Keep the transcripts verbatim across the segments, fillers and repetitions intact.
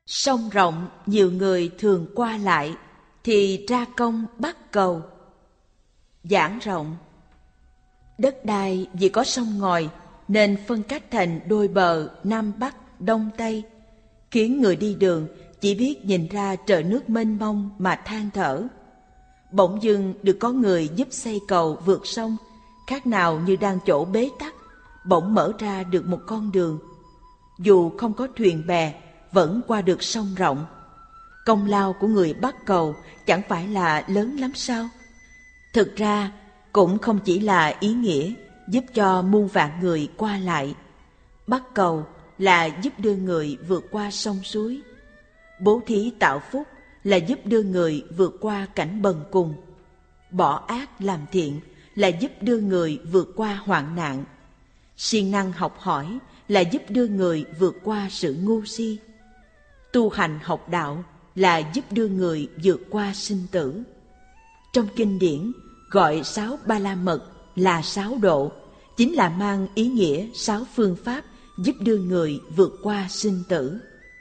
Sông rộng nhiều người thường qua lại, thì ra công bắt cầu. Giảng rộng. Đất đai vì có sông ngòi nên phân cách thành đôi bờ Nam Bắc, Đông Tây, khiến người đi đường chỉ biết nhìn ra trời nước mênh mông mà than thở. Bỗng dưng được có người giúp xây cầu vượt sông, khác nào như đang chỗ bế tắc, bỗng mở ra được một con đường. Dù không có thuyền bè, vẫn qua được sông rộng. Công lao của người bắt cầu chẳng phải là lớn lắm sao? Thực ra cũng không chỉ là ý nghĩa giúp cho muôn vạn người qua lại. Bắt cầu là giúp đưa người vượt qua sông suối. Bố thí tạo phúc là giúp đưa người vượt qua cảnh bần cùng. Bỏ ác làm thiện là giúp đưa người vượt qua hoạn nạn. Siêng năng học hỏi là giúp đưa người vượt qua sự ngu si. Tu hành học đạo là giúp đưa người vượt qua sinh tử. Trong kinh điển gọi sáu ba la mật là sáu độ, chính là mang ý nghĩa sáu phương pháp giúp đưa người vượt qua sinh tử.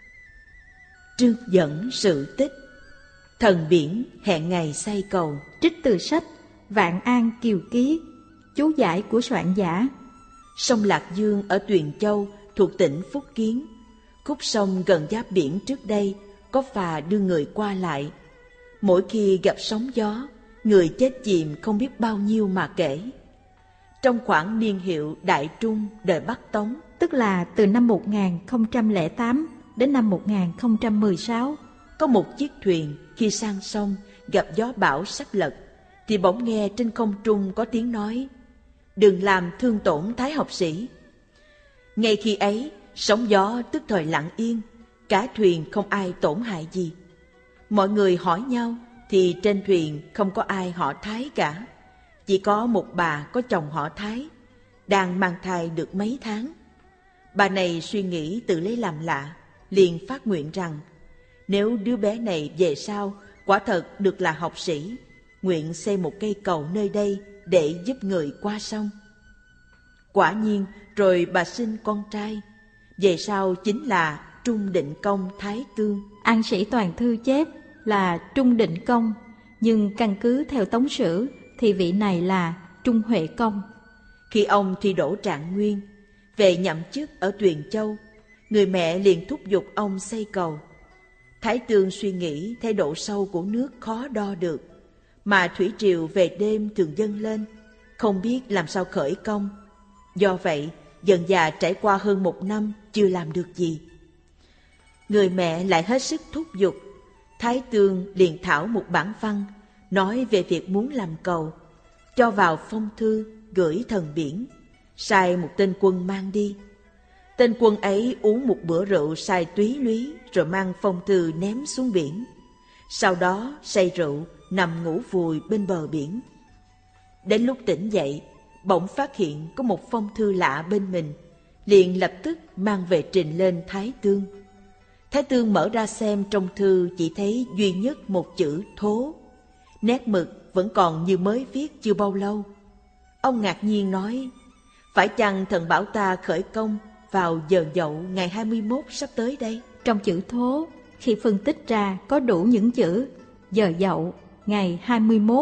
Trương dẫn sự tích. Thần biển hẹn ngày xây cầu. Trích từ sách Vạn An Kiều Ký, chú giải của soạn giả. Sông Lạc Dương ở Tuyền Châu thuộc tỉnh Phúc Kiến. Khúc sông gần giáp biển trước đây có phà đưa người qua lại. Mỗi khi gặp sóng gió, người chết chìm không biết bao nhiêu mà kể. Trong khoảng niên hiệu Đại Trung đời Bắc Tống, tức là từ năm một nghìn không trăm lẻ tám đến năm một nghìn không trăm mười sáu, có một chiếc thuyền khi sang sông gặp gió bão sắp lật, thì bỗng nghe trên không trung có tiếng nói: đừng làm thương tổn Thái học sĩ. Ngay khi ấy, sóng gió tức thời lặng yên, cả thuyền không ai tổn hại gì. Mọi người hỏi nhau thì trên thuyền không có ai họ Thái cả, chỉ có một bà có chồng họ Thái, đang mang thai được mấy tháng. Bà này suy nghĩ tự lấy làm lạ, liền phát nguyện rằng nếu đứa bé này về sau quả thật được là học sĩ, nguyện xây một cây cầu nơi đây để giúp người qua sông. Quả nhiên rồi bà sinh con trai, về sau chính là Trung Định Công Thái Tương. An Sĩ Toàn Thư chép là Trung Định Công, nhưng căn cứ theo Tống Sử thì vị này là Trung Huệ Công. Khi ông thi đỗ trạng nguyên, về nhậm chức ở Tuyền Châu, người mẹ liền thúc giục ông xây cầu. Thái Tương suy nghĩ thấy độ sâu của nước khó đo được, mà thủy triều về đêm thường dâng lên, không biết làm sao khởi công. Do vậy, dần dà trải qua hơn một năm chưa làm được gì. Người mẹ lại hết sức thúc giục. Thái Tương liền thảo một bản văn nói về việc muốn làm cầu, cho vào phong thư gửi thần biển, sai một tên quân mang đi. Tên quân ấy uống một bữa rượu say túy lúy rồi mang phong thư ném xuống biển. Sau đó say rượu nằm ngủ vùi bên bờ biển. Đến lúc tỉnh dậy, bỗng phát hiện có một phong thư lạ bên mình, liền lập tức mang về trình lên Thái Tương. Thái Tương mở ra xem, trong thư chỉ thấy duy nhất một chữ thố, nét mực vẫn còn như mới viết chưa bao lâu. Ông ngạc nhiên nói: phải chăng thần bảo ta khởi công vào giờ dậu ngày hai mươi mốt sắp tới đây? Trong chữ thố, khi phân tích ra có đủ những chữ giờ dậu ngày hai mươi mốt.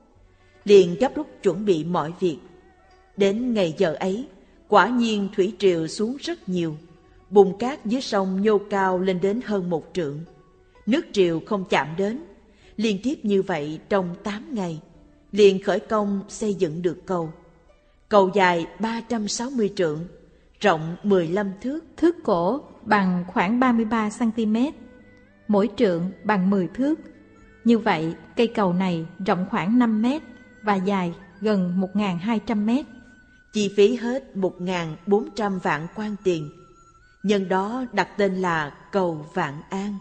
Liền gấp rút chuẩn bị mọi việc. Đến ngày giờ ấy, quả nhiên thủy triều xuống rất nhiều, bùn cát dưới sông nhô cao lên đến hơn một trượng. Nước triều không chạm đến. Liên tiếp như vậy trong tám ngày, liền khởi công xây dựng được cầu. Cầu dài ba trăm sáu mươi trượng, rộng mười lăm thước, thước cổ bằng khoảng ba mươi ba xăng-ti-mét, mỗi trượng bằng mười thước. Như vậy, cây cầu này rộng khoảng năm mét và dài gần một nghìn hai trăm mét. Chi phí hết một nghìn bốn trăm vạn quan tiền. Nhân đó đặt tên là cầu Vạn An.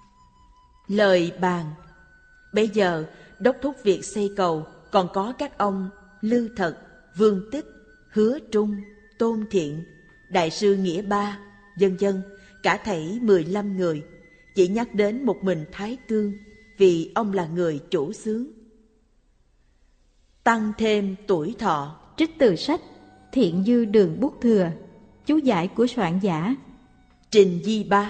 Lời bàn. Bây giờ đốc thúc việc xây cầu còn có các ông Lư Thật, Vương Tích, Hứa Trung, Tôn Thiện, Đại sư Nghĩa Ba, vân vân, cả thảy mười lăm người. Chỉ nhắc đến một mình Thái Tương, vì ông là người chủ xướng. Tăng thêm tuổi thọ. Trích từ sách Thiện Dư Đường Bút Thừa, chú giải của soạn giả. Trình Di Bá.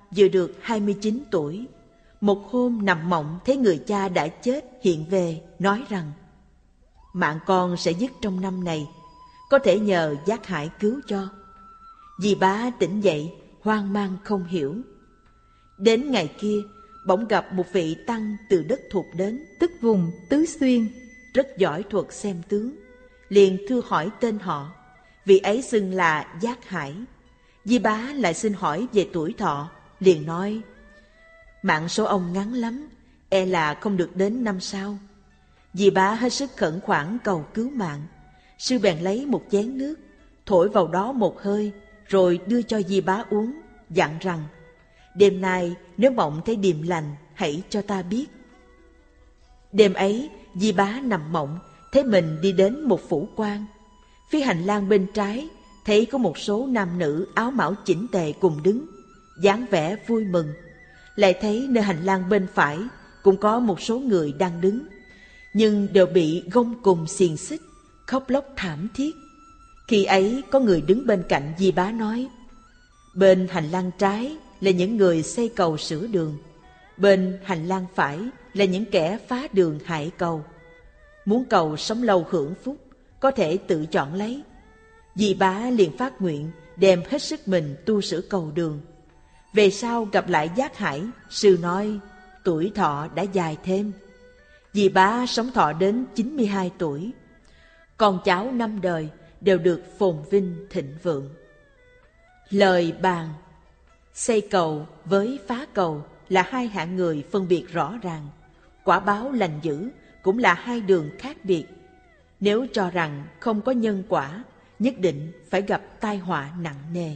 vừa được hai mươi chín tuổi. Một hôm nằm mộng thấy người cha đã chết hiện về, nói rằng mạng con sẽ dứt trong năm này, có thể nhờ Giác Hải cứu cho. Dì Bá tỉnh dậy, hoang mang không hiểu. Đến ngày kia, bỗng gặp một vị tăng từ đất Thục đến, tức vùng Tứ Xuyên, rất giỏi thuật xem tướng. Liền thưa hỏi tên họ, vị ấy xưng là Giác Hải. Dì Bá lại xin hỏi về tuổi thọ, liền nói: mạng số ông ngắn lắm, e là không được đến năm sau. Dì Bá hết sức khẩn khoản cầu cứu mạng. Sư bèn lấy một chén nước, thổi vào đó một hơi, rồi đưa cho Dì Bá uống, dặn rằng: đêm nay nếu mộng thấy điềm lành, hãy cho ta biết. Đêm ấy, Dì Bá nằm mộng, thấy mình đi đến một phủ quan. Phía hành lang bên trái, thấy có một số nam nữ áo mão chỉnh tề cùng đứng, dáng vẻ vui mừng. Lại thấy nơi hành lang bên phải cũng có một số người đang đứng, nhưng đều bị gông cùm xiềng xích, khóc lóc thảm thiết. Khi ấy có người đứng bên cạnh Dì Bá nói: bên hành lang trái là những người xây cầu sửa đường, bên hành lang phải là những kẻ phá đường hại cầu. Muốn cầu sống lâu hưởng phúc, có thể tự chọn lấy. Dì Bá liền phát nguyện đem hết sức mình tu sửa cầu đường. Về sau gặp lại Giác Hải, sư nói tuổi thọ đã dài thêm. Dì Bá sống thọ đến chín mươi hai tuổi. Con cháu năm đời đều được phồn vinh thịnh vượng. Lời bàn: xây cầu với phá cầu là hai hạng người phân biệt rõ ràng. Quả báo lành dữ cũng là hai đường khác biệt. Nếu cho rằng không có nhân quả, nhất định phải gặp tai họa nặng nề.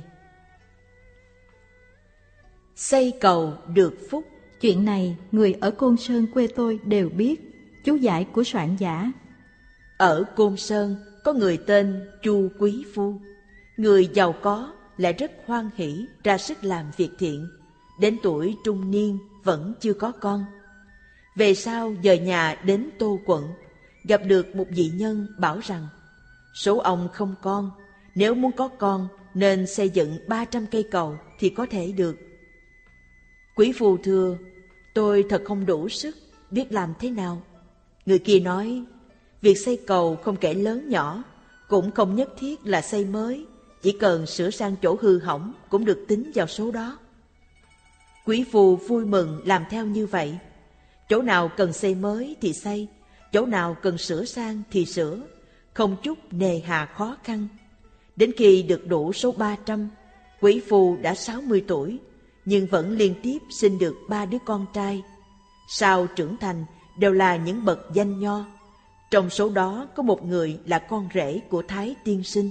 Xây cầu được phúc. Chuyện này người ở Côn Sơn quê tôi đều biết. Chú giải của soạn giả: ở Côn Sơn có người tên Chu Quý Phu. Người giàu có lại rất hoan hỷ ra sức làm việc thiện. Đến tuổi trung niên vẫn chưa có con. Về sau dời nhà đến Tô Quận, gặp được một vị nhân bảo rằng số ông không con, nếu muốn có con nên xây dựng ba trăm cây cầu thì có thể được. Quý phu thưa: tôi thật không đủ sức, biết làm thế nào? Người kia nói: việc xây cầu không kể lớn nhỏ, cũng không nhất thiết là xây mới, chỉ cần sửa sang chỗ hư hỏng cũng được tính vào số đó. Quý phu vui mừng làm theo như vậy. Chỗ nào cần xây mới thì xây, chỗ nào cần sửa sang thì sửa, không chút nề hà khó khăn. Đến khi được đủ số ba trăm, quý phu đã sáu mươi tuổi, nhưng vẫn liên tiếp sinh được ba đứa con trai. Sau trưởng thành đều là những bậc danh nho. Trong số đó có một người là con rể của Thái Tiên Sinh.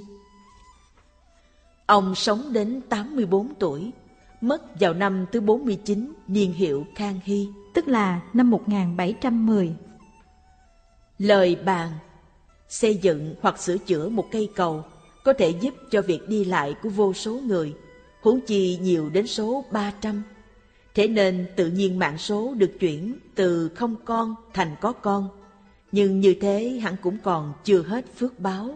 Ông sống đến tám mươi bốn tuổi, mất vào năm thứ bốn mươi chín niên hiệu Khang Hy, tức là năm một nghìn bảy trăm mười. Lời bàn: xây dựng hoặc sửa chữa một cây cầu có thể giúp cho việc đi lại của vô số người, huống chi nhiều đến số ba trăm. Thế nên tự nhiên mạng số được chuyển từ không con thành có con. Nhưng như thế hẳn cũng còn chưa hết phước báo.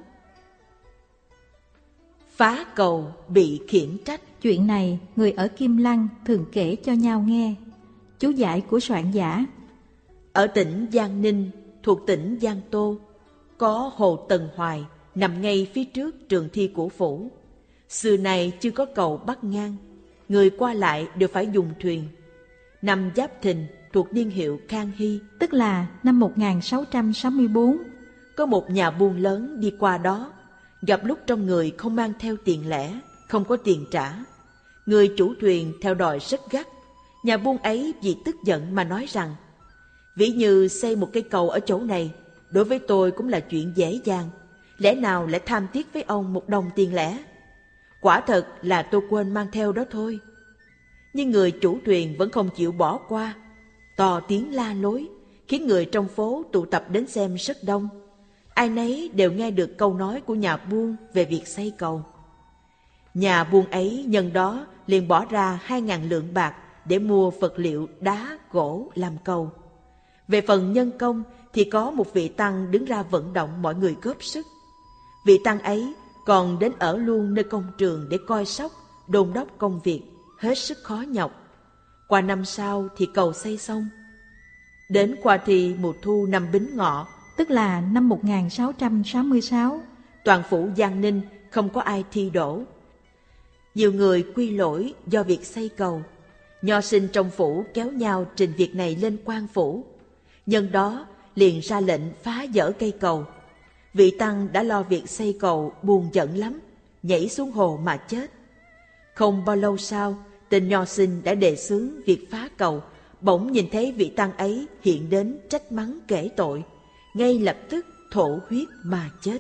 Phá cầu bị khiển trách. Chuyện này người ở Kim Lăng thường kể cho nhau nghe. Chú giải của soạn giả: ở tỉnh Giang Ninh thuộc tỉnh Giang Tô có hồ Tần Hoài nằm ngay phía trước trường thi của phủ. Xưa này chưa có cầu bắc ngang, người qua lại đều phải dùng thuyền. Năm Giáp Thìn thuộc niên hiệu Khang Hy, tức là năm một nghìn sáu trăm sáu mươi bốn, có một nhà buôn lớn đi qua đó, gặp lúc trong người không mang theo tiền lẻ, không có tiền trả. Người chủ thuyền theo đòi rất gắt. Nhà buôn ấy vì tức giận mà nói rằng: ví như xây một cây cầu ở chỗ này, đối với tôi cũng là chuyện dễ dàng, lẽ nào lại tham tiếc với ông một đồng tiền lẻ? Quả thật là tôi quên mang theo đó thôi. Nhưng người chủ thuyền vẫn không chịu bỏ qua, to tiếng la lối, khiến người trong phố tụ tập đến xem rất đông. Ai nấy đều nghe được câu nói của nhà buôn về việc xây cầu. Nhà buôn ấy nhân đó liền bỏ ra hai ngàn lượng bạc để mua vật liệu đá, gỗ làm cầu. Về phần nhân công thì có một vị tăng đứng ra vận động mọi người góp sức. Vị tăng ấy còn đến ở luôn nơi công trường để coi sóc, đôn đốc công việc, hết sức khó nhọc. Qua năm sau thì cầu xây xong. Đến qua thi mùa thu năm Bính Ngọ, tức là năm một nghìn sáu trăm sáu mươi sáu, toàn phủ Giang Ninh không có ai thi đỗ. Nhiều người quy lỗi do việc xây cầu. Nho sinh trong phủ kéo nhau trình việc này lên quan phủ. Nhân đó liền ra lệnh phá dỡ cây cầu. Vị tăng đã lo việc xây cầu buồn giận lắm, nhảy xuống hồ mà chết. Không bao lâu sau, tên nho sinh đã đề xướng việc phá cầu, bỗng nhìn thấy vị tăng ấy hiện đến trách mắng kể tội, ngay lập tức thổ huyết mà chết.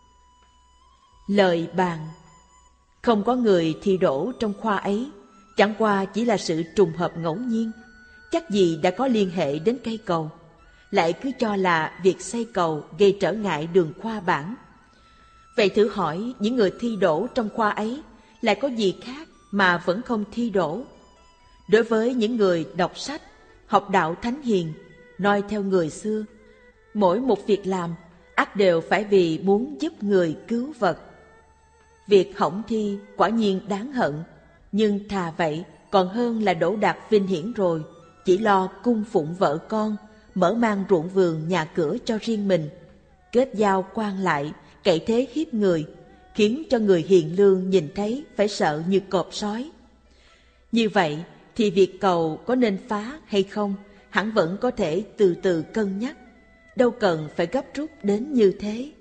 Lời bàn: không có người thi đỗ trong khoa ấy, chẳng qua chỉ là sự trùng hợp ngẫu nhiên, chắc gì đã có liên hệ đến cây cầu, lại cứ cho là việc xây cầu gây trở ngại đường khoa bản. Vậy thử hỏi những người thi đỗ trong khoa ấy lại có gì khác mà vẫn không thi đỗ? Đối với những người đọc sách, học đạo thánh hiền, noi theo người xưa, mỗi một việc làm ắt đều phải vì muốn giúp người cứu vật. Việc hỏng thi quả nhiên đáng hận, nhưng thà vậy còn hơn là đỗ đạt vinh hiển rồi, chỉ lo cung phụng vợ con, mở mang ruộng vườn nhà cửa cho riêng mình, kết giao quan lại, cậy thế hiếp người, khiến cho người hiền lương nhìn thấy phải sợ như cọp sói. Như vậy thì việc cầu có nên phá hay không hẳn vẫn có thể từ từ cân nhắc, đâu cần phải gấp rút đến như thế.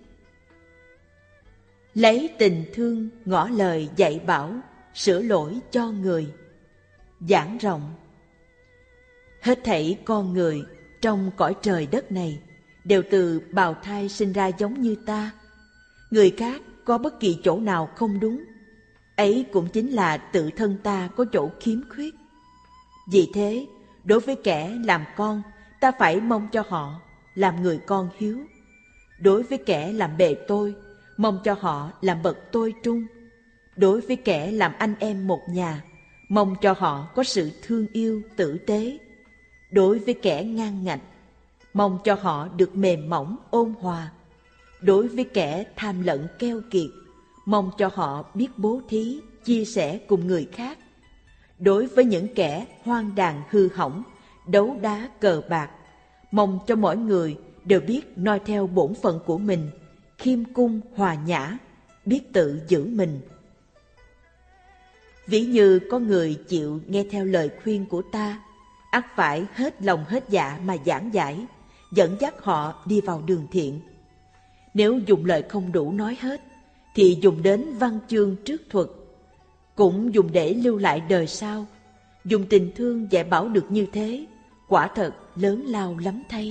Lấy tình thương ngỏ lời dạy bảo, sửa lỗi cho người. Giảng rộng: hết thảy con người trong cõi trời đất này đều từ bào thai sinh ra giống như ta. Người khác có bất kỳ chỗ nào không đúng, ấy cũng chính là tự thân ta có chỗ khiếm khuyết. Vì thế, đối với kẻ làm con, ta phải mong cho họ làm người con hiếu. Đối với kẻ làm bề tôi, mong cho họ làm bậc tôi trung. Đối với kẻ làm anh em một nhà, mong cho họ có sự thương yêu tử tế. Đối với kẻ ngang ngạnh, mong cho họ được mềm mỏng ôn hòa. Đối với kẻ tham lận keo kiệt, mong cho họ biết bố thí, chia sẻ cùng người khác. Đối với những kẻ hoang đàn hư hỏng, đấu đá cờ bạc, mong cho mỗi người đều biết noi theo bổn phận của mình, khiêm cung hòa nhã, biết tự giữ mình. Ví như có người chịu nghe theo lời khuyên của ta, ắt phải hết lòng hết dạ mà giảng giải, dẫn dắt họ đi vào đường thiện. Nếu dùng lời không đủ nói hết, thì dùng đến văn chương trước thuật, cũng dùng để lưu lại đời sau. Dùng tình thương dạy bảo được như thế, quả thật lớn lao lắm thay.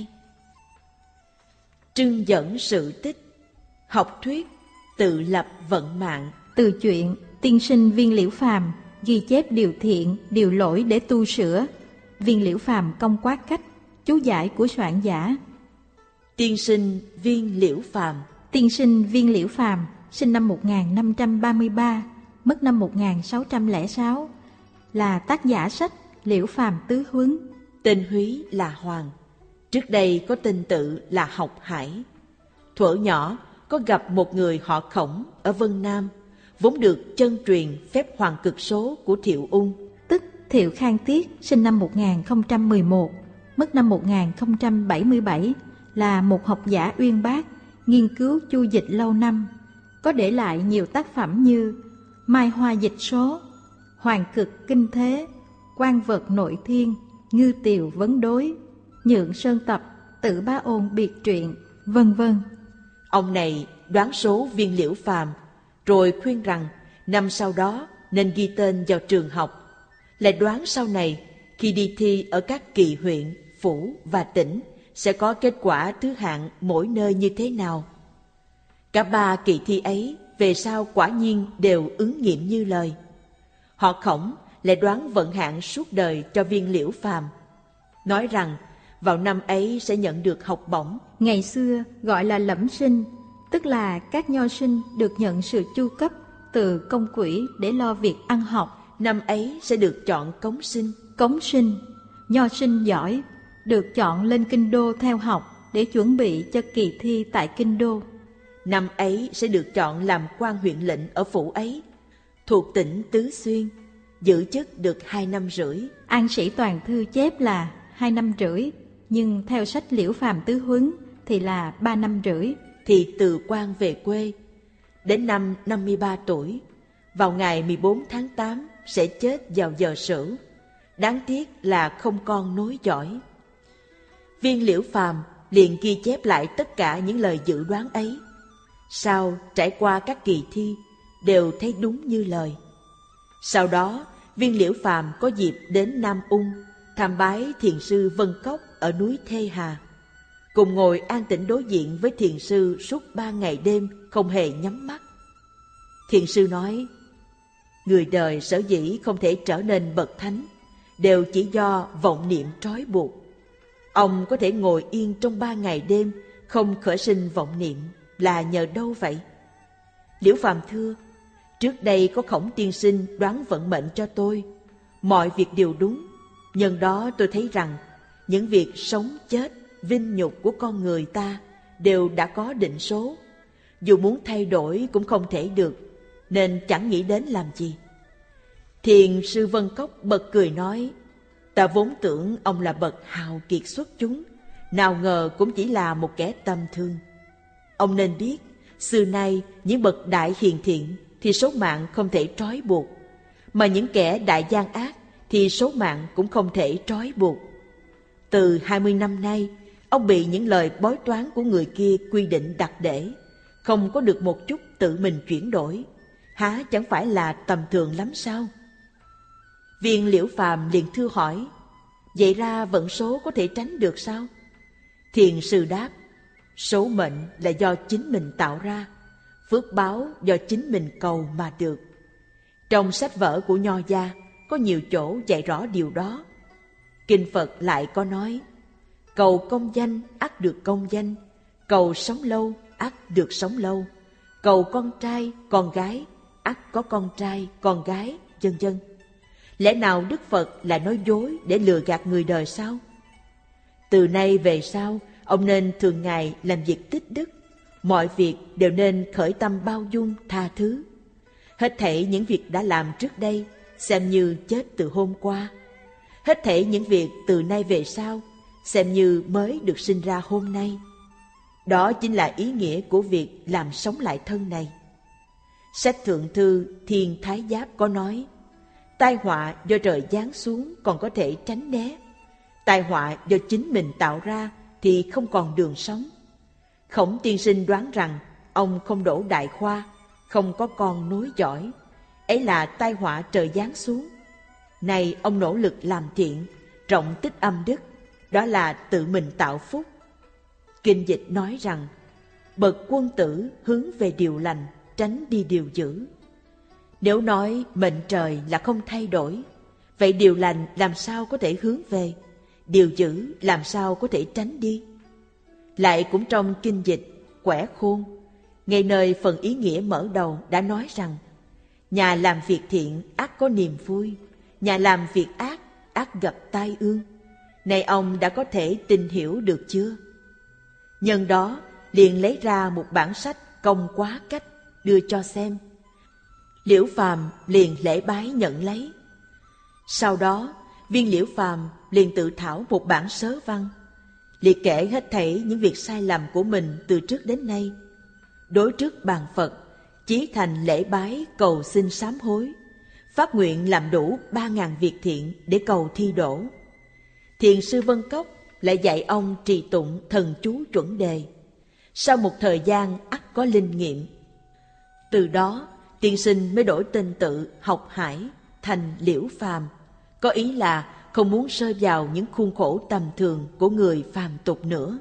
Trưng dẫn sự tích, học thuyết, tự lập vận mạng. Từ chuyện tiên sinh Viên Liễu Phàm ghi chép điều thiện, điều lỗi để tu sửa. Viên Liễu Phàm công quát cách, chú giải của soạn giả. Tiên sinh Viên Liễu Phàm. Tiên sinh Viên Liễu Phàm sinh năm một nghìn năm trăm ba mươi ba, mất năm một nghìn sáu trăm lẻ sáu, là tác giả sách Liễu Phàm Tứ Huấn. Tên húy là Hoàng, trước đây có tên tự là Học Hải. Thuở nhỏ có gặp một người họ Khổng ở Vân Nam, vốn được chân truyền phép hoàng cực số của Thiệu Ung, tức Thiệu Khang Tiết, sinh năm một nghìn không trăm mười một, mất năm một nghìn không trăm bảy mươi bảy, là một học giả uyên bác, nghiên cứu chu dịch lâu năm, có để lại nhiều tác phẩm như Mai Hoa Dịch Số, Hoàng Cực Kinh Thế, Quan Vật Nội Thiên, Ngư Tiều Vấn Đối, Nhượng Sơn Tập, Tự Bá Ôn Biệt Truyện, vân vân. Ông này đoán số Viên Liễu Phàm, rồi khuyên rằng năm sau đó nên ghi tên vào trường học. Lại đoán sau này khi đi thi ở các kỳ huyện, phủ và tỉnh sẽ có kết quả thứ hạng mỗi nơi như thế nào. Cả ba kỳ thi ấy về sau quả nhiên đều ứng nghiệm như lời. Họ Khổng lại đoán vận hạn suốt đời cho Viên Liễu Phàm, nói rằng vào năm ấy sẽ nhận được học bổng. Ngày xưa gọi là lẫm sinh, tức là các nho sinh được nhận sự chu cấp từ công quỹ để lo việc ăn học. Năm ấy sẽ được chọn cống sinh. Cống sinh, nho sinh giỏi, được chọn lên kinh đô theo học để chuẩn bị cho kỳ thi tại kinh đô. Năm ấy sẽ được chọn làm quan huyện lệnh ở phủ ấy, thuộc tỉnh Tứ Xuyên. giữ chức được hai năm rưỡi. An Sĩ Toàn Thư chép là hai năm rưỡi, nhưng theo sách Liễu Phàm Tứ Huấn thì là ba năm rưỡi. Thì từ quan về quê, đến năm năm mươi ba tuổi, vào ngày mười bốn tháng tám sẽ chết vào giờ sửu. Đáng tiếc là không con nối dõi. Viên Liễu Phàm liền ghi chép lại tất cả những lời dự đoán ấy. Sau trải qua các kỳ thi, đều thấy đúng như lời. Sau đó, Viên Liễu Phàm có dịp đến Nam Ung, tham bái thiền sư Vân Cốc ở núi Thê Hà. Cùng ngồi an tĩnh đối diện với thiền sư suốt ba ngày đêm không hề nhắm mắt. Thiền sư nói, người đời sở dĩ không thể trở nên bậc thánh, đều chỉ do vọng niệm trói buộc. Ông có thể ngồi yên trong ba ngày đêm, không khởi sinh vọng niệm, là nhờ đâu vậy? Liễu Phàm thưa, trước đây có Khổng tiên sinh đoán vận mệnh cho tôi. Mọi việc đều đúng. Nhân đó tôi thấy rằng, những việc sống chết, vinh nhục của con người ta đều đã có định số. Dù muốn thay đổi cũng không thể được, nên chẳng nghĩ đến làm gì. Thiền sư Vân Cốc bật cười nói, ta vốn tưởng ông là bậc hào kiệt xuất chúng, nào ngờ cũng chỉ là một kẻ tầm thường. Ông nên biết, xưa nay những bậc đại hiền thiện thì số mạng không thể trói buộc, mà những kẻ đại gian ác thì số mạng cũng không thể trói buộc. Từ hai mươi năm nay, ông bị những lời bói toán của người kia quy định đặt để, không có được một chút tự mình chuyển đổi, há chẳng phải là tầm thường lắm sao? Viên Liễu Phàm liền thưa hỏi, vậy ra vận số có thể tránh được sao? Thiền sư đáp, số mệnh là do chính mình tạo ra, phước báo do chính mình cầu mà được. Trong sách vở của Nho gia có nhiều chỗ dạy rõ điều đó. Kinh Phật lại có nói, cầu công danh ắt được công danh, cầu sống lâu ắt được sống lâu, cầu con trai con gái ắt có con trai con gái, vân vân. Lẽ nào Đức Phật lại nói dối để lừa gạt người đời sao? Từ nay về sau, ông nên thường ngày làm việc tích đức, mọi việc đều nên khởi tâm bao dung tha thứ. Hết thảy những việc đã làm trước đây xem như chết từ hôm qua. Hết thảy những việc từ nay về sau xem như mới được sinh ra hôm nay. Đó chính là ý nghĩa của việc làm sống lại thân này. Sách Thượng Thư Thiên Thái Giáp có nói, tai họa do trời giáng xuống còn có thể tránh né, tai họa do chính mình tạo ra thì không còn đường sống. Khổng tiên sinh đoán rằng ông không đỗ đại khoa, không có con nối dõi, ấy là tai họa trời giáng xuống. Này ông nỗ lực làm thiện, rộng tích âm đức, đó là tự mình tạo phúc. Kinh dịch nói rằng, bậc quân tử hướng về điều lành, tránh đi điều dữ. Nếu nói mệnh trời là không thay đổi, vậy điều lành làm sao có thể hướng về, điều dữ làm sao có thể tránh đi? Lại cũng trong kinh dịch Quẻ Khôn, ngay nơi phần ý nghĩa mở đầu đã nói rằng, nhà làm việc thiện ắt có niềm vui, nhà làm việc ác ắt gặp tai ương. Này ông đã có thể tìm hiểu được chưa? Nhân đó liền lấy ra một bản sách Công Quá Cách đưa cho xem. Liễu Phàm liền lễ bái nhận lấy. Sau đó, Viên Liễu Phàm liền tự thảo một bản sớ văn, liệt kể hết thảy những việc sai lầm của mình từ trước đến nay. Đối trước bàn Phật, chí thành lễ bái cầu xin sám hối, phát nguyện làm đủ ba ngàn việc thiện để cầu thi đỗ. Thiền sư Vân Cốc lại dạy ông trì tụng thần chú chuẩn đề. Sau một thời gian ắt có linh nghiệm. Từ đó, tiên sinh mới đổi tên tự Học Hải thành Liễu Phàm, có ý là không muốn rơi vào những khuôn khổ tầm thường của người phàm tục nữa.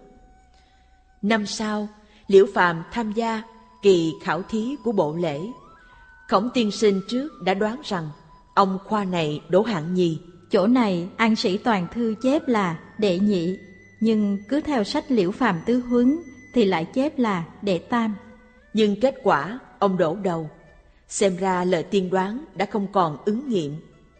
Năm sau, Liễu Phàm tham gia kỳ khảo thí của bộ lễ. Khổng tiên sinh trước đã đoán rằng ông khoa này đỗ hạng nhì. Chỗ này An Sĩ Toàn Thư chép là đệ nhị, nhưng cứ theo sách Liễu Phàm Tứ Huấn thì lại chép là đệ tam. Nhưng kết quả ông đỗ đầu. Xem ra lời tiên đoán đã không còn ứng nghiệm.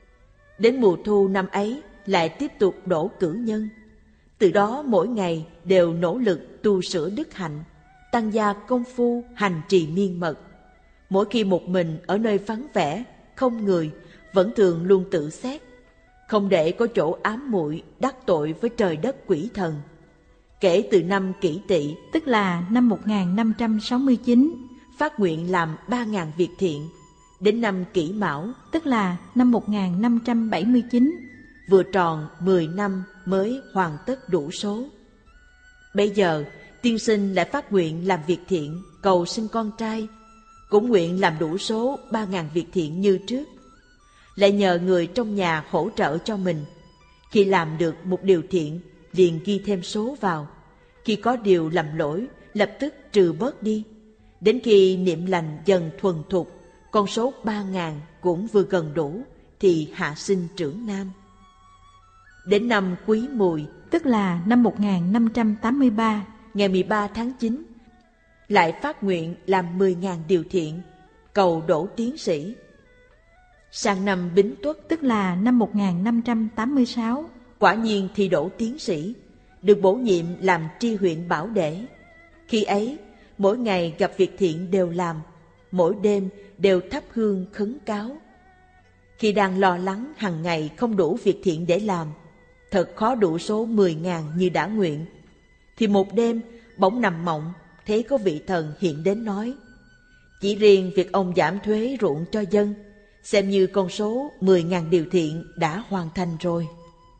Đến mùa thu năm ấy lại tiếp tục đỗ cử nhân. Từ đó mỗi ngày đều nỗ lực tu sửa đức hạnh, tăng gia công phu hành trì miên mật. Mỗi khi một mình ở nơi vắng vẻ, không người, vẫn thường luôn tự xét, không để có chỗ ám muội đắc tội với trời đất quỷ thần. Kể từ năm Kỷ Tỵ, tức là năm một nghìn năm trăm sáu mươi chín, phát nguyện làm ba ngàn việc thiện. Đến năm Kỷ Mão, tức là năm một nghìn năm trăm bảy mươi chín, vừa tròn mười năm mới hoàn tất đủ số. Bây giờ, tiên sinh lại phát nguyện làm việc thiện, cầu sinh con trai, cũng nguyện làm đủ số ba ngàn việc thiện như trước. Lại nhờ người trong nhà hỗ trợ cho mình. Khi làm được một điều thiện, liền ghi thêm số vào. Khi có điều làm lỗi, lập tức trừ bớt đi. Đến khi niệm lành dần thuần thục, con số ba ngàn cũng vừa gần đủ, thì hạ sinh trưởng nam. Đến năm Quý Mùi, tức là năm một nghìn năm trăm tám mươi ba, ngày mười ba tháng chín, lại phát nguyện làm mười ngàn điều thiện, cầu đỗ tiến sĩ. Sang năm Bính Tuất, tức là năm một nghìn năm trăm tám mươi sáu, quả nhiên thi đỗ tiến sĩ, được bổ nhiệm làm tri huyện Bảo Để. Khi ấy, mỗi ngày gặp việc thiện đều làm, mỗi đêm đều thắp hương khấn cáo. Khi đang lo lắng hàng ngày không đủ việc thiện để làm, thật khó đủ số mười ngàn như đã nguyện, thì một đêm bỗng nằm mộng, thấy có vị thần hiện đến nói: chỉ riêng việc ông giảm thuế ruộng cho dân, xem như con số mười ngàn điều thiện đã hoàn thành rồi.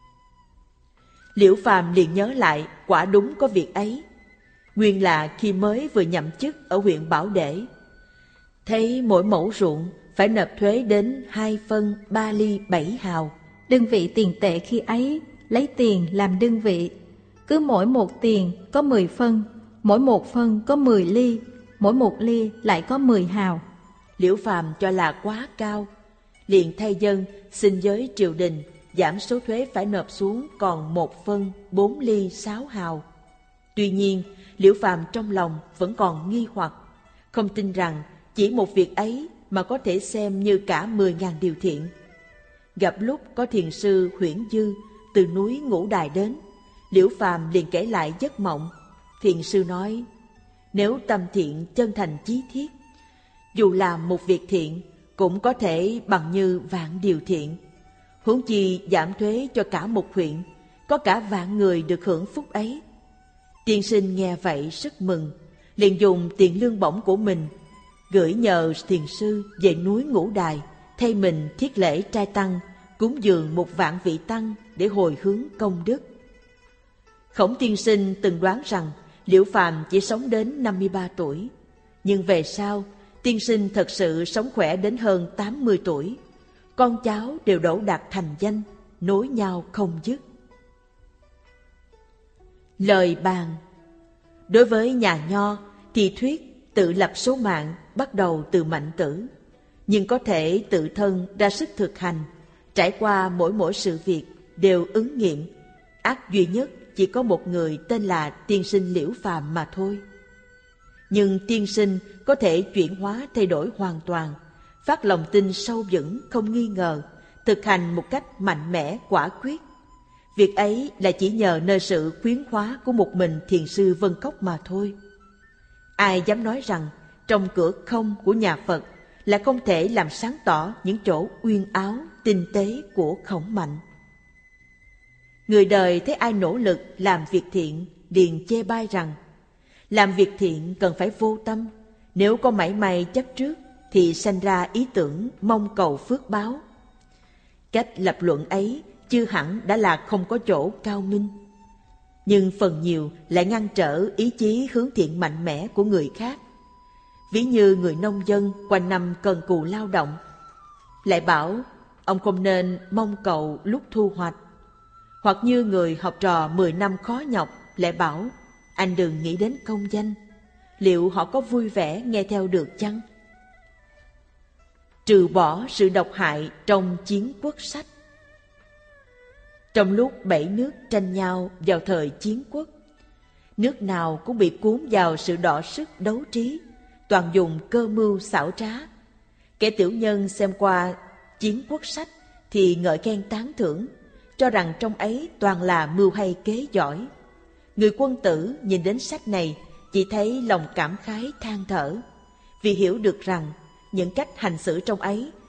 Liễu Phàm liền nhớ lại, quả đúng có việc ấy. Nguyên là khi mới vừa nhậm chức ở huyện Bảo Để, thấy mỗi mẫu ruộng phải nộp thuế đến hai phân ba ly bảy hào. Đơn vị tiền tệ khi ấy lấy tiền làm đơn vị, cứ mỗi một tiền có mười phân, mỗi một phân có mười ly, mỗi một ly lại có mười hào. Liễu Phàm cho là quá cao, liền thay dân xin với triều đình giảm số thuế phải nộp xuống còn một phân bốn ly sáu hào. Tuy nhiên, Liễu Phàm trong lòng vẫn còn nghi hoặc, không tin rằng chỉ một việc ấy mà có thể xem như cả mười ngàn điều thiện. Gặp lúc có thiền sư Huyễn Dư từ núi Ngũ Đài đến, Liễu Phàm liền kể lại giấc mộng. Thiền sư nói: nếu tâm thiện chân thành chí thiết, dù làm một việc thiện cũng có thể bằng như vạn điều thiện. Huống chi giảm thuế cho cả một huyện, có cả vạn người được hưởng phúc ấy. Tiên sinh nghe vậy rất mừng, liền dùng tiền lương bổng của mình gửi nhờ thiền sư về núi Ngũ Đài, thay mình thiết lễ trai tăng, cúng dường một vạn vị tăng để hồi hướng công đức. Khổng tiên sinh từng đoán rằng Liễu Phàm chỉ sống đến năm mươi ba tuổi, nhưng về sau tiên sinh thật sự sống khỏe đến hơn tám mươi tuổi. Con cháu đều đỗ đạt thành danh, nối nhau không dứt. Lời bàn. Đối với nhà Nho thì thuyết tự lập số mạng bắt đầu từ Mạnh Tử, nhưng có thể tự thân ra sức thực hành, trải qua mỗi mỗi sự việc đều ứng nghiệm. Ác duy nhất chỉ có một người tên là tiên sinh Liễu Phàm mà thôi. Nhưng tiên sinh có thể chuyển hóa thay đổi hoàn toàn, phát lòng tin sâu vững không nghi ngờ, thực hành một cách mạnh mẽ quả quyết. Việc ấy là chỉ nhờ nơi sự khuyến hóa của một mình thiền sư Vân Cốc mà thôi. Ai dám nói rằng trong cửa không của nhà Phật là không thể làm sáng tỏ những chỗ uyên áo, tinh tế của Khổng Mạnh. Người đời thấy ai nỗ lực làm việc thiện liền chê bai rằng làm việc thiện cần phải vô tâm, nếu có mảy may chấp trước thì sanh ra ý tưởng mong cầu phước báo. Cách lập luận ấy chưa hẳn đã là không có chỗ cao minh, nhưng phần nhiều lại ngăn trở ý chí hướng thiện mạnh mẽ của người khác. Ví như người nông dân quanh năm cần cù lao động, lại bảo ông không nên mong cầu lúc thu hoạch. Hoặc như người học trò mười năm khó nhọc, lại bảo anh đừng nghĩ đến công danh. Liệu họ có vui vẻ nghe theo được chăng? Trừ bỏ sự độc hại trong chiến quốc sách. Trong lúc bảy nước tranh nhau vào thời chiến quốc, nước nào cũng bị cuốn vào sự đọ sức đấu trí, toàn dùng cơ mưu xảo trá. Kẻ tiểu nhân xem qua chiến quốc sách thì ngợi khen tán thưởng, cho rằng trong ấy toàn là mưu hay kế giỏi. Người quân tử nhìn đến sách này chỉ thấy lòng cảm khái than thở, vì hiểu được rằng những cách hành xử trong ấy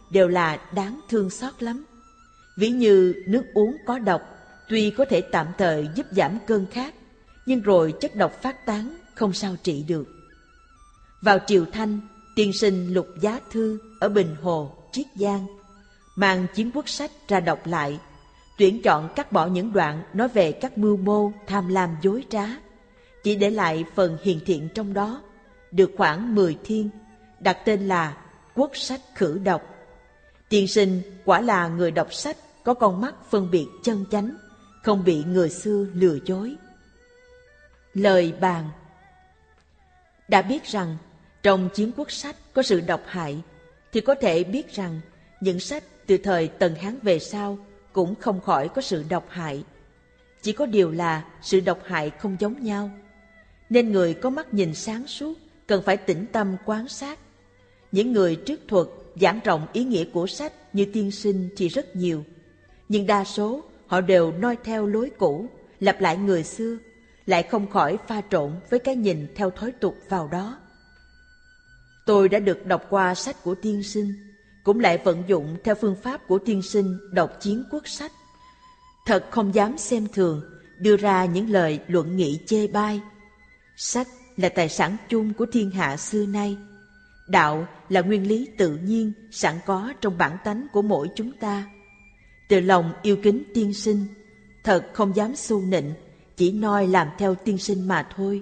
đều là đáng thương xót lắm. Ví như nước uống có độc, tuy có thể tạm thời giúp giảm cơn khát, nhưng rồi chất độc phát tán, không sao trị được. Vào triều Thanh, tiên sinh Lục Giá Thư ở Bình Hồ, Triết Giang mang Chiến Quốc Sách ra đọc lại, tuyển chọn cắt bỏ những đoạn nói về các mưu mô tham lam dối trá, chỉ để lại phần hiền thiện trong đó, được khoảng mười thiên, đặt tên là Quốc Sách Khử Độc. Tiên sinh quả là người đọc sách có con mắt phân biệt chân chánh, không bị người xưa lừa dối. Lời bàn: đã biết rằng trong Chiến Quốc Sách có sự độc hại, thì có thể biết rằng những sách từ thời Tần Hán về sau cũng không khỏi có sự độc hại. Chỉ có điều là sự độc hại không giống nhau, nên người có mắt nhìn sáng suốt cần phải tĩnh tâm quan sát. Những người trước thuật giảng rộng ý nghĩa của sách như tiên sinh thì rất nhiều, nhưng đa số họ đều noi theo lối cũ, lặp lại người xưa, lại không khỏi pha trộn với cái nhìn theo thói tục vào đó. Tôi đã được đọc qua sách của tiên sinh, cũng lại vận dụng theo phương pháp của tiên sinh đọc Chiến Quốc Sách. Thật không dám xem thường, đưa ra những lời luận nghị chê bai. Sách là tài sản chung của thiên hạ xưa nay. Đạo là nguyên lý tự nhiên sẵn có trong bản tánh của mỗi chúng ta. Từ lòng yêu kính tiên sinh, thật không dám xu nịnh, chỉ noi làm theo tiên sinh mà thôi.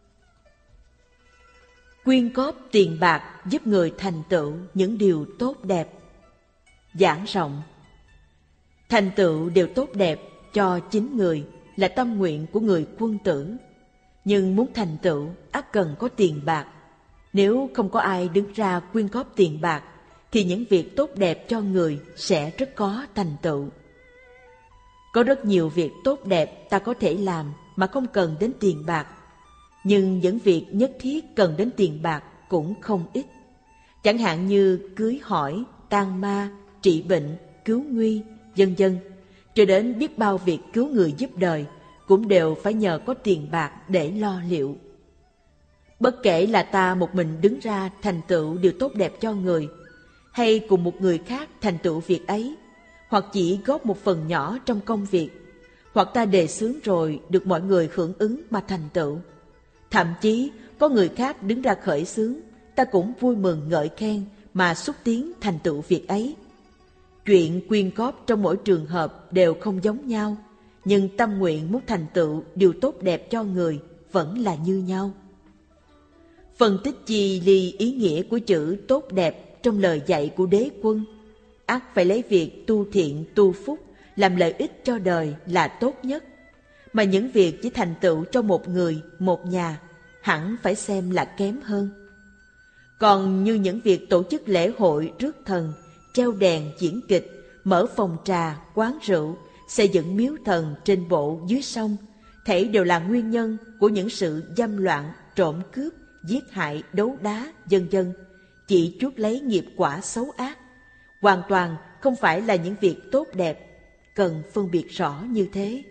Quyên góp tiền bạc giúp người thành tựu những điều tốt đẹp. Giảng rộng: thành tựu điều tốt đẹp cho chính người là tâm nguyện của người quân tử, nhưng muốn thành tựu ắt cần có tiền bạc. Nếu không có ai đứng ra quyên góp tiền bạc, thì những việc tốt đẹp cho người sẽ rất khó thành tựu. Có rất nhiều việc tốt đẹp ta có thể làm mà không cần đến tiền bạc, nhưng những việc nhất thiết cần đến tiền bạc cũng không ít. Chẳng hạn như cưới hỏi, tang ma, trị bệnh, cứu nguy, vân vân, cho đến biết bao việc cứu người giúp đời cũng đều phải nhờ có tiền bạc để lo liệu. Bất kể là ta một mình đứng ra thành tựu điều tốt đẹp cho người, hay cùng một người khác thành tựu việc ấy, hoặc chỉ góp một phần nhỏ trong công việc, hoặc ta đề xướng rồi được mọi người hưởng ứng mà thành tựu. Thậm chí có người khác đứng ra khởi xướng, ta cũng vui mừng ngợi khen mà xúc tiến thành tựu việc ấy. Chuyện quyên góp trong mỗi trường hợp đều không giống nhau, nhưng tâm nguyện muốn thành tựu điều tốt đẹp cho người vẫn là như nhau. Phân tích chi ly ý nghĩa của chữ tốt đẹp trong lời dạy của đế quân, ắt phải lấy việc tu thiện tu phúc làm lợi ích cho đời là tốt nhất, mà những việc chỉ thành tựu cho một người, một nhà hẳn phải xem là kém hơn. Còn như những việc tổ chức lễ hội rước thần, treo đèn diễn kịch, mở phòng trà, quán rượu, xây dựng miếu thần trên bộ dưới sông, thảy đều là nguyên nhân của những sự dâm loạn, trộm cướp, giết hại, đấu đá, vân vân, chỉ chuốc lấy nghiệp quả xấu ác, hoàn toàn không phải là những việc tốt đẹp, cần phân biệt rõ như thế.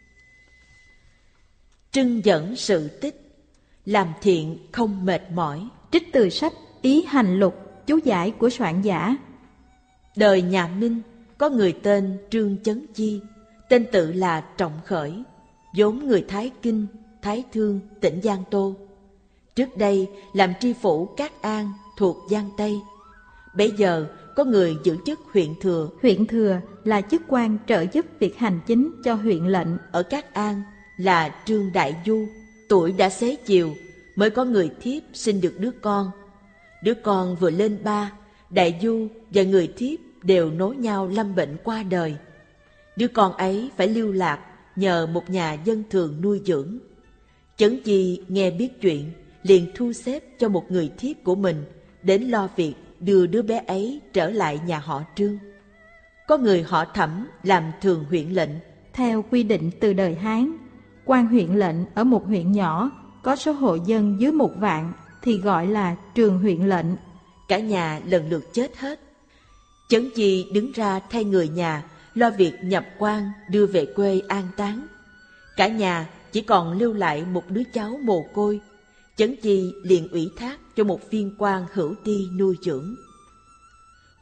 Trưng dẫn sự tích, làm thiện không mệt mỏi. Trích từ sách Ý Hành Lục, chú giải của soạn giả. Đời nhà Minh có người tên Trương Chấn Chi, tên tự là Trọng Khởi, vốn người Thái Kinh, Thái Thương, tỉnh Giang Tô. Trước đây làm tri phủ Cát An thuộc Giang Tây. Bấy giờ có người giữ chức huyện thừa. Huyện thừa là chức quan trợ giúp việc hành chính cho huyện lệnh. Ở Cát An là Trương Đại Du, tuổi đã xế chiều, mới có người thiếp sinh được đứa con. Đứa con vừa lên ba, Đại Du và người thiếp đều nối nhau lâm bệnh qua đời. Đứa con ấy phải lưu lạc nhờ một nhà dân thường nuôi dưỡng. Chấn Chi nghe biết chuyện, liền thu xếp cho một người thiếp của mình đến lo việc đưa đứa bé ấy trở lại nhà họ Trương. Có người họ Thẩm làm thường huyện lệnh. Theo quy định từ đời Hán, quan huyện lệnh ở một huyện nhỏ có số hộ dân dưới một vạn thì gọi là trường huyện lệnh. Cả nhà lần lượt chết hết. Chấn Chi đứng ra thay người nhà lo việc nhập quan đưa về quê an táng. Cả nhà chỉ còn lưu lại một đứa cháu mồ côi. Chấn Chi liền ủy thác cho một viên quan hữu ti nuôi dưỡng.